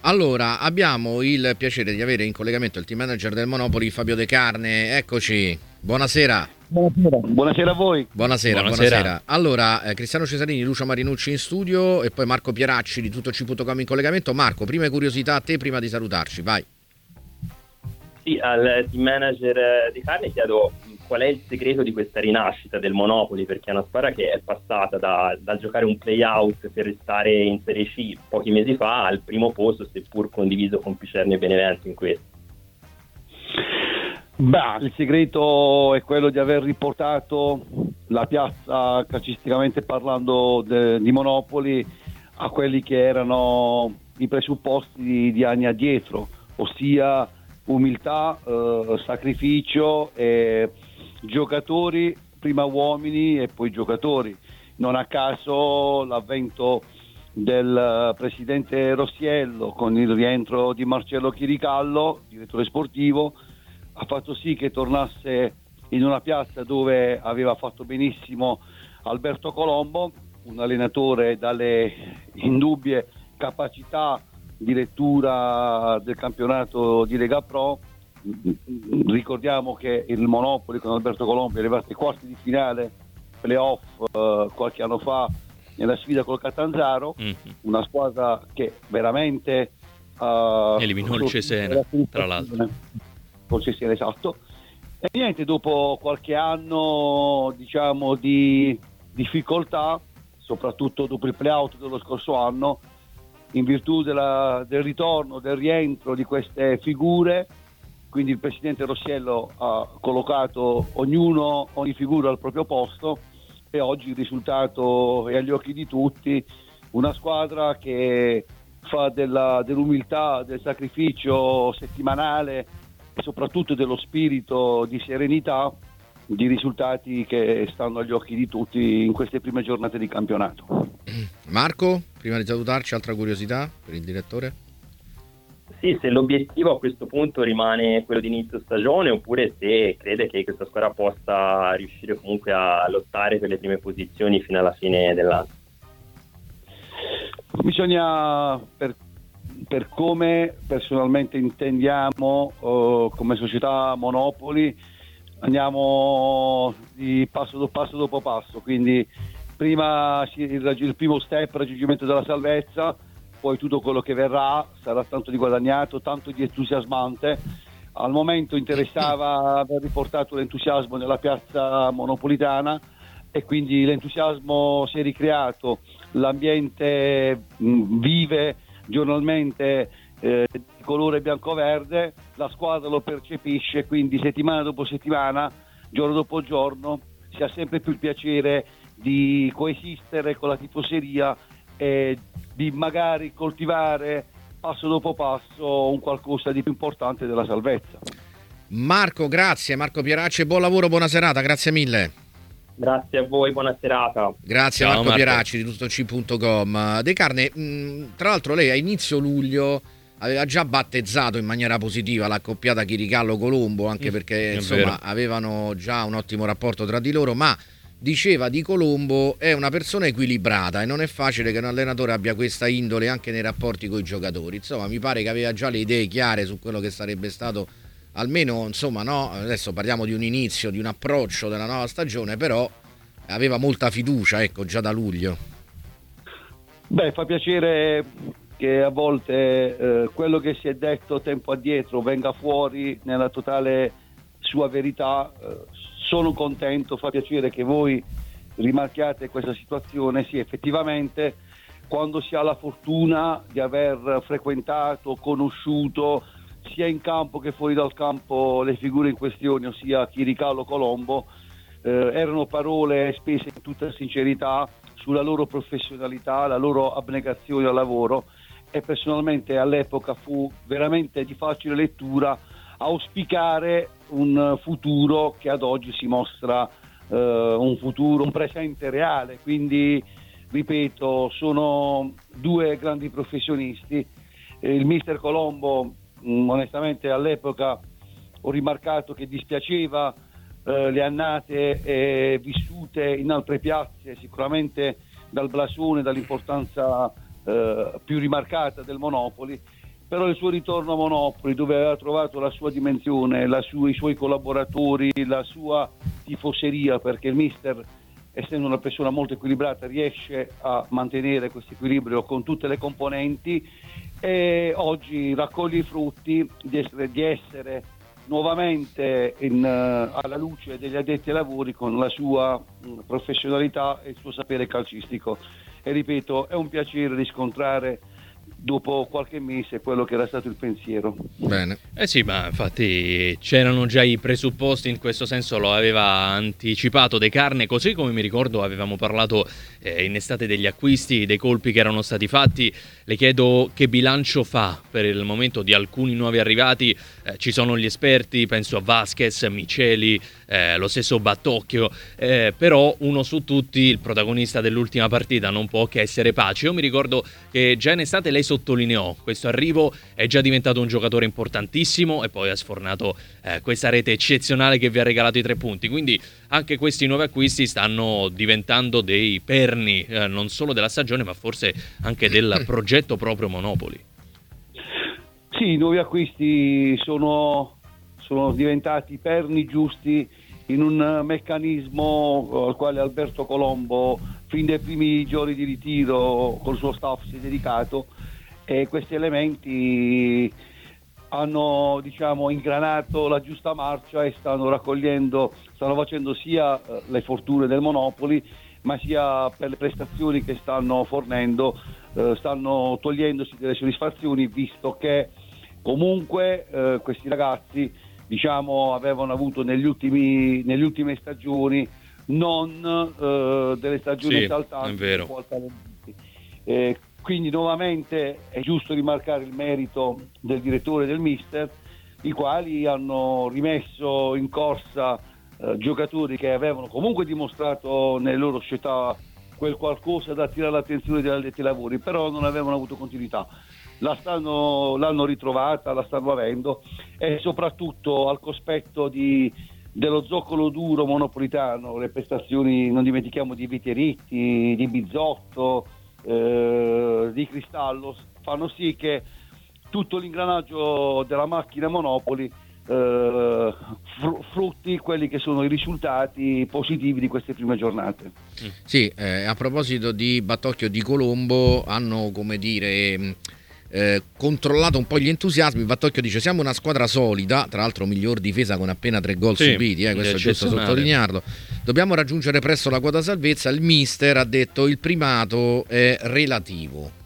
Allora, abbiamo il piacere di avere in collegamento il team manager del Monopoli, Fabio De Carne. Eccoci, buonasera. Buonasera. Buonasera a voi. Buonasera. Allora, Cristiano Cesarini, Lucio Marinucci in studio e poi Marco Pieracci di tuttoci.com in collegamento. Marco, prime curiosità a te prima di salutarci, vai. Sì, al team manager di Carne chiedo qual è il segreto di questa rinascita del Monopoli, perché è una squadra che è passata dal giocare un play-out per restare in Serie C pochi mesi fa al primo posto, seppur condiviso con Picerno e Benevento in questo. Il segreto è quello di aver riportato la piazza, calcisticamente parlando, di Monopoli a quelli che erano i presupposti di anni addietro, ossia umiltà, sacrificio e giocatori, prima uomini e poi giocatori. Non a caso l'avvento del presidente Rossiello con il rientro di Marcello Chiricallo, direttore sportivo, ha fatto sì che tornasse in una piazza dove aveva fatto benissimo Alberto Colombo, un allenatore dalle indubbie capacità di lettura del campionato di Lega Pro. Ricordiamo che il Monopoli con Alberto Colombo è arrivato ai quarti di finale playoff qualche anno fa nella sfida col Catanzaro, una squadra che veramente eliminò il Cesena, tra l'altro. Col Cesena, esatto. E niente, dopo qualche anno, diciamo, di difficoltà, soprattutto dopo il playout dello scorso anno, in virtù del ritorno, del rientro di queste figure, quindi il presidente Rossiello ha collocato ogni figura al proprio posto e oggi il risultato è agli occhi di tutti, una squadra che fa dell'umiltà, del sacrificio settimanale e soprattutto dello spirito di serenità, di risultati che stanno agli occhi di tutti in queste prime giornate di campionato. Marco, prima di salutarci, altra curiosità per il direttore? Sì, se l'obiettivo a questo punto rimane quello di inizio stagione oppure se crede che questa squadra possa riuscire comunque a lottare per le prime posizioni fino alla fine dell'anno. Bisogna, per come personalmente intendiamo come società Monopoli, andiamo di passo dopo passo, quindi prima il primo step, raggiungimento della salvezza, poi tutto quello che verrà sarà tanto di guadagnato, tanto di entusiasmante. Al momento interessava aver riportato l'entusiasmo nella piazza monopolitana e quindi l'entusiasmo si è ricreato, l'ambiente vive giornalmente di colore bianco-verde, la squadra lo percepisce, quindi settimana dopo settimana, giorno dopo giorno, si ha sempre più il piacere di coesistere con la tifoseria e di magari coltivare passo dopo passo un qualcosa di più importante della salvezza. Marco, grazie. Marco Pieracci, buon lavoro, buona serata, grazie mille. Grazie a voi, buona serata. Grazie. Ciao, Marco Pieracci di tuttoc.com. De Carne, tra l'altro lei a inizio luglio aveva già battezzato in maniera positiva l'accoppiata Chiricallo-Colombo, anche perché insomma avevano già un ottimo rapporto tra di loro, ma diceva di Colombo è una persona equilibrata e non è facile che un allenatore abbia questa indole anche nei rapporti con i giocatori. Insomma, mi pare che aveva già le idee chiare su quello che sarebbe stato, almeno insomma, no, adesso parliamo di un inizio, di un approccio della nuova stagione, però aveva molta fiducia, ecco, già da luglio. Fa piacere che a volte quello che si è detto tempo addietro venga fuori nella totale sua verità. Sono contento, fa piacere che voi rimarchiate questa situazione. Sì, effettivamente quando si ha la fortuna di aver frequentato, conosciuto sia in campo che fuori dal campo le figure in questione, ossia Chiricallo, Colombo, erano parole spese in tutta sincerità sulla loro professionalità, la loro abnegazione al lavoro, e personalmente all'epoca fu veramente di facile lettura auspicare un futuro che ad oggi si mostra un presente reale. Quindi ripeto, sono due grandi professionisti. Il mister Colombo, onestamente all'epoca ho rimarcato che dispiaceva le annate vissute in altre piazze, sicuramente dal blasone, dall'importanza più rimarcata del Monopoli, però il suo ritorno a Monopoli, dove aveva trovato la sua dimensione, i suoi collaboratori, la sua tifoseria, perché il mister, essendo una persona molto equilibrata, riesce a mantenere questo equilibrio con tutte le componenti, e oggi raccoglie i frutti di essere nuovamente alla luce degli addetti ai lavori con la sua professionalità e il suo sapere calcistico. E ripeto, è un piacere riscontrare dopo qualche mese quello che era stato il pensiero. Bene. Sì, ma infatti c'erano già i presupposti, in questo senso lo aveva anticipato De Carne, così come mi ricordo avevamo parlato in estate degli acquisti, dei colpi che erano stati fatti. Le chiedo che bilancio fa per il momento di alcuni nuovi arrivati. Ci sono gli esperti, penso a Vasquez, Miceli, lo stesso Battocchio, però uno su tutti, il protagonista dell'ultima partita, non può che essere Pace. Io mi ricordo che già in estate lei sottolineò questo arrivo, è già diventato un giocatore importantissimo e poi ha sfornato questa rete eccezionale che vi ha regalato i 3 punti, quindi anche questi nuovi acquisti stanno diventando dei perni non solo della stagione ma forse anche del progetto proprio Monopoli. Sì, i nuovi acquisti sono diventati perni giusti in un meccanismo al quale Alberto Colombo fin dai primi giorni di ritiro col suo staff si è dedicato, e questi elementi hanno ingranato la giusta marcia e stanno facendo sia le fortune del Monopoli, ma sia per le prestazioni che stanno fornendo, stanno togliendosi delle soddisfazioni, visto che comunque questi ragazzi avevano avuto nelle ultime stagioni non delle stagioni esaltanti, è vero. Quindi nuovamente è giusto rimarcare il merito del direttore e del mister, i quali hanno rimesso in corsa giocatori che avevano comunque dimostrato nelle loro società quel qualcosa da attirare l'attenzione degli addetti ai lavori, però non avevano avuto continuità. L'hanno ritrovata, la stanno avendo, e soprattutto al cospetto dello zoccolo duro monopolitano, le prestazioni, non dimentichiamo, di Viteritti, di Bizzotto, di Cristallo, fanno sì che tutto l'ingranaggio della macchina Monopoli frutti quelli che sono i risultati positivi di queste prime giornate. Sì, a proposito di Battocchio, di Colombo, hanno controllato un po' gli entusiasmi. Battocchio dice: siamo una squadra solida, tra l'altro miglior difesa con appena 3 gol subiti, questo è giusto sottolinearlo. Dobbiamo raggiungere presto la quota salvezza. Il mister ha detto: il primato è relativo.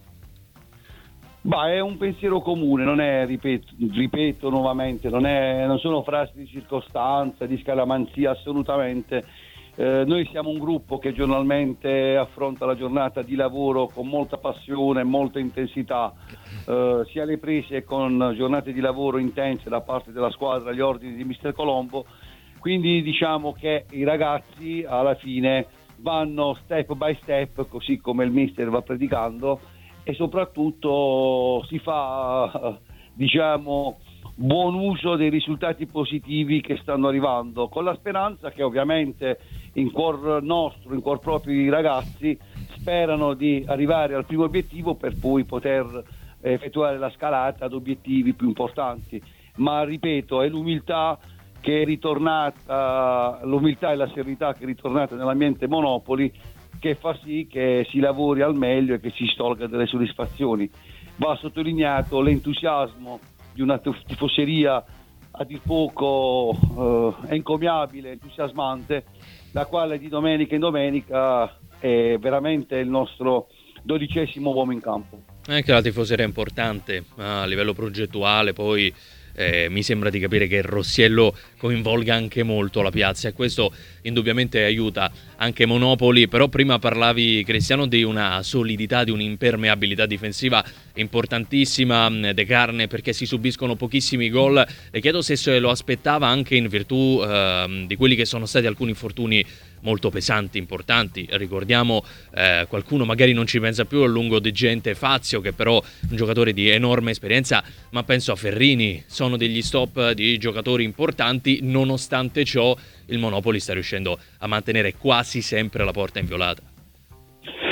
È un pensiero comune, non è, ripeto nuovamente, non sono frasi di circostanza, di scaramanzia, assolutamente. Noi siamo un gruppo che giornalmente affronta la giornata di lavoro con molta passione, molta intensità, sia alle prese con giornate di lavoro intense da parte della squadra agli ordini di mister Colombo. Quindi diciamo che i ragazzi alla fine vanno step by step, così come il mister va predicando, e soprattutto si fa buon uso dei risultati positivi che stanno arrivando, con la speranza che ovviamente in cuor nostro, in cuor proprio, i ragazzi sperano di arrivare al primo obiettivo per poi poter effettuare la scalata ad obiettivi più importanti. Ma ripeto, è l'umiltà che è ritornata, l'umiltà e la serenità che è ritornata nell'ambiente Monopoli, che fa sì che si lavori al meglio e che si tolga delle soddisfazioni. Va sottolineato l'entusiasmo di una tifoseria a dir poco encomiabile, entusiasmante, la quale di domenica in domenica è veramente il nostro 12° uomo in campo. Anche la tifoseria è importante a livello progettuale, poi mi sembra di capire che Rossiello coinvolga anche molto la piazza, e questo indubbiamente aiuta anche Monopoli. Però prima parlavi, Cristiano, di una solidità, di un'impermeabilità difensiva importantissima De Carne, perché si subiscono pochissimi gol. Le chiedo se lo aspettava anche in virtù di quelli che sono stati alcuni infortuni molto pesanti, importanti. Ricordiamo qualcuno magari non ci pensa più, a lungo De Gente, Fazio, che però è un giocatore di enorme esperienza, ma penso a Ferrini. Sono degli stop di giocatori importanti. Nonostante ciò il Monopoli sta riuscendo a mantenere quasi sempre la porta inviolata.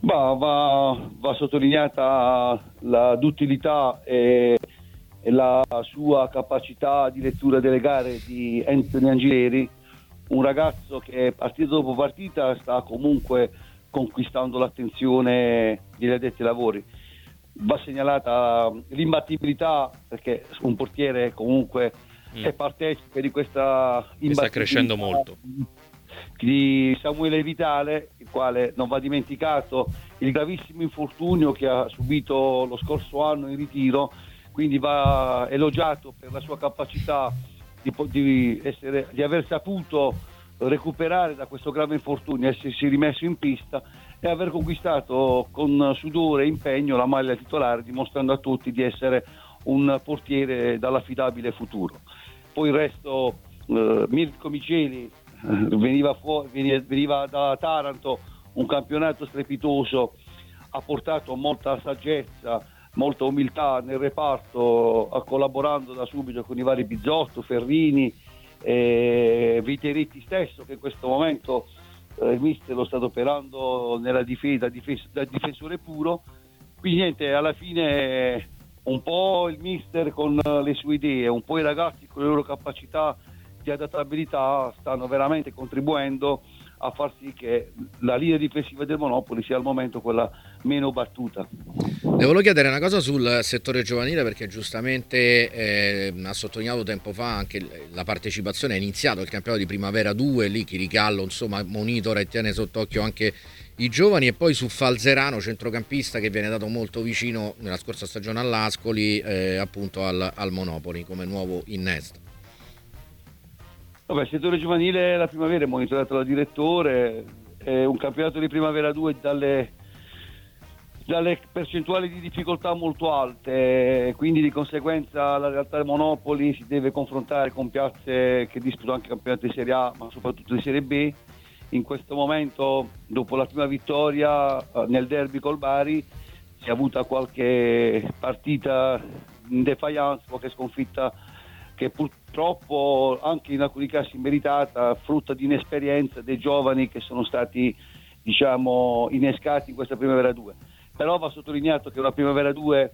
Va sottolineata la duttilità e la sua capacità di lettura delle gare di Anthony Angileri, un ragazzo che partita dopo partita sta comunque conquistando l'attenzione degli addetti ai lavori. Va segnalata l'imbattibilità, perché un portiere comunque è partecipe di questa imbattibilità. Sta crescendo molto. Di Samuele Vitale, il quale non va dimenticato il gravissimo infortunio che ha subito lo scorso anno in ritiro, quindi va elogiato per la sua capacità di aver saputo recuperare da questo grave infortunio, essersi rimesso in pista e aver conquistato con sudore e impegno la maglia titolare, dimostrando a tutti di essere un portiere dall'affidabile futuro. Poi il resto, Mirko Miceli veniva da Taranto, un campionato strepitoso, ha portato molta saggezza, molta umiltà nel reparto, collaborando da subito con i vari Bizzotto, Ferrini, Viteretti stesso, che in questo momento il mister lo sta operando nella difesa da difensore puro. Quindi niente, alla fine un po' il mister con le sue idee, un po' i ragazzi con le loro capacità di adattabilità stanno veramente contribuendo a far sì che la linea difensiva del Monopoli sia al momento quella meno battuta. Devo chiedere una cosa sul settore giovanile, perché giustamente ha sottolineato tempo fa anche la partecipazione, è iniziato il campionato di Primavera 2, lì Chiricallo insomma monitora e tiene sott'occhio anche i giovani, e poi su Falzerano, centrocampista che viene dato molto vicino nella scorsa stagione all'Ascoli, appunto al Monopoli come nuovo innesto. Vabbè, il settore giovanile la Primavera è monitorato dal direttore, è un campionato di Primavera 2 dalle percentuali di difficoltà molto alte, quindi di conseguenza la realtà del Monopoli si deve confrontare con piazze che disputano anche campionati di Serie A, ma soprattutto di Serie B. In questo momento, dopo la prima vittoria nel derby col Bari, si è avuta qualche partita in defiance, qualche sconfitta che purtroppo anche in alcuni casi meritata, frutto di inesperienza dei giovani che sono stati, diciamo, innescati in questa Primavera 2. Però va sottolineato che una Primavera 2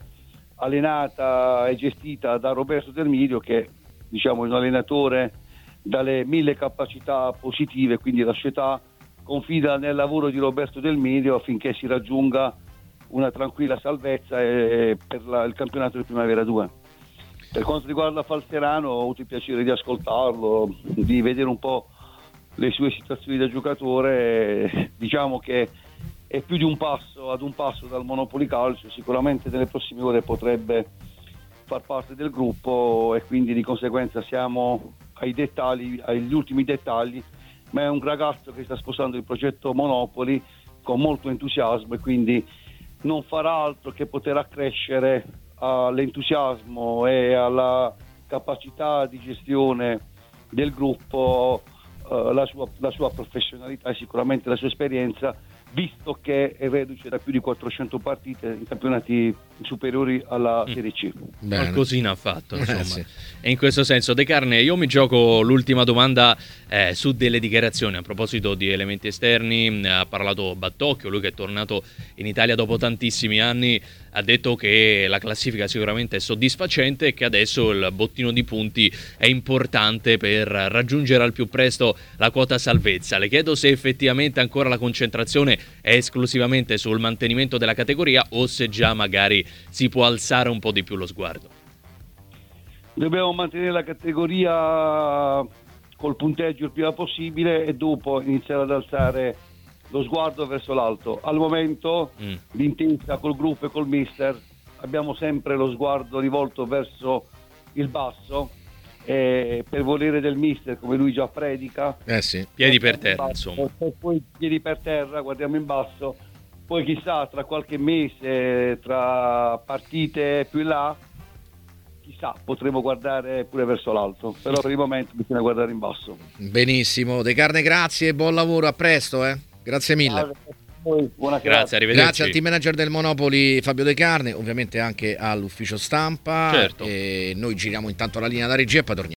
allenata e gestita da Roberto Del Mirio, che diciamo è un allenatore dalle 1000 capacità positive, quindi la società confida nel lavoro di Roberto Del Mirio affinché si raggiunga una tranquilla salvezza per il campionato di Primavera 2. Per quanto riguarda Falzerano, ho avuto il piacere di ascoltarlo, di vedere un po' le sue situazioni da giocatore. Diciamo che è più di un passo dal Monopoli Calcio, sicuramente nelle prossime ore potrebbe far parte del gruppo e quindi di conseguenza siamo ai dettagli, agli ultimi dettagli, ma è un ragazzo che sta sposando il progetto Monopoli con molto entusiasmo e quindi non farà altro che poter accrescere all'entusiasmo e alla capacità di gestione del gruppo, la sua professionalità e sicuramente la sua esperienza, visto che è reduce da più di 400 partite in campionati superiori alla Serie C. Qualcosina ha fatto, insomma. Sì. E in questo senso, De Carne, io mi gioco l'ultima domanda su delle dichiarazioni a proposito di elementi esterni. Ha parlato Battocchio, lui che è tornato in Italia dopo tantissimi anni, ha detto che la classifica sicuramente è soddisfacente e che adesso il bottino di punti è importante per raggiungere al più presto la quota salvezza. Le chiedo se effettivamente ancora la concentrazione è esclusivamente sul mantenimento della categoria o se già magari si può alzare un po' di più lo sguardo. Dobbiamo mantenere la categoria col punteggio il prima possibile e dopo iniziare ad alzare lo sguardo verso l'alto. Al momento, d'intesa col gruppo e col mister, abbiamo sempre lo sguardo rivolto verso il basso, per volere del mister, come lui già predica. Sì. Piedi per terra, insomma. Poi piedi per terra, guardiamo in basso. Poi chissà, tra qualche mese, tra partite più in là, chissà, potremo guardare pure verso l'alto. Però per il momento bisogna guardare in basso. Benissimo. De Carne, grazie e buon lavoro, a presto. Grazie mille. Grazie, arrivederci. Grazie al team manager del Monopoli Fabio De Carne, ovviamente anche all'ufficio stampa. Certo. E noi giriamo intanto la linea da regia e poi torniamo.